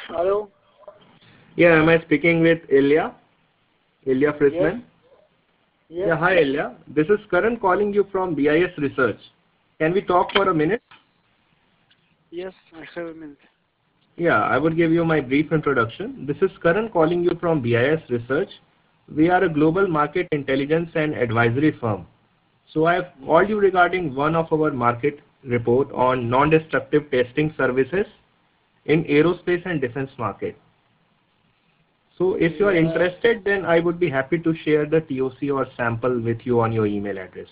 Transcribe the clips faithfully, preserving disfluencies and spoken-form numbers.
Hello? Yeah, am I speaking with Ilya? Ilya Yes? Fritzman? Yes? Yeah, hi Ilya. This is Karan calling you from B I S Research. Can we talk for a minute? Yes, I have a minute. Yeah, I would give you my brief introduction. This is Karan calling you from B I S Research. We are a global market intelligence and advisory firm. So I have called you regarding one of our market report on non-destructive testing services in aerospace and defense market. So if you are Yeah, interested, then I would be happy to share the T O C or sample with you on your email address.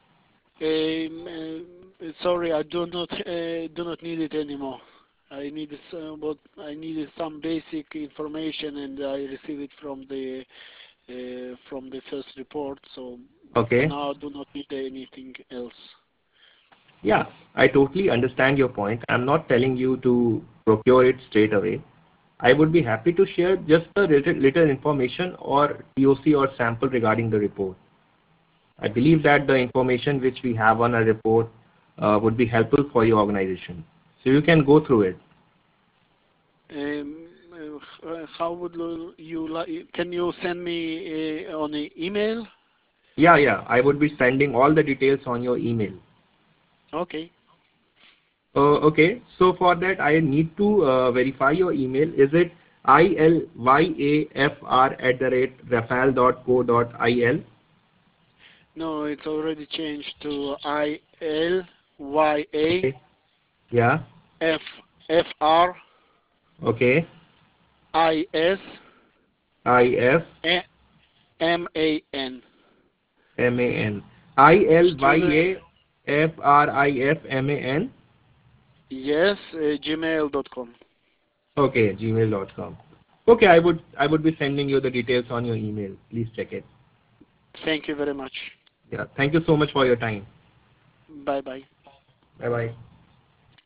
um, uh, sorry, I do not uh, do not need it anymore. I needed some, but I needed some basic information, and I received it from the uh, from the first report. So for Okay. now, I do not need anything else. Yeah, I totally understand your point. I'm not telling you to procure it straight away. I would be happy to share just a little, little information or T O C or sample regarding the report. I believe that the information which we have on our report uh, would be helpful for your organization. So you can go through it. Um, uh, how would you like? Can you send me uh, on an email? Yeah, yeah, I would be sending all the details on your email. Okay. Uh, okay, so for that I need to uh, verify your email. Is it ilyafr at the rate rafale dot co dot il? No, it's already changed to I L Y A Okay. Yeah. F F R Okay. I S I F M A N. M A N. I L Y Student, A F R I F M A N. yes, uh, gmail dot com. Okay, gmail dot com. Okay, I would I would be sending you the details on your email. Please check it. Thank you very much. Yeah. Thank you so much for your time. Bye bye. Bye bye.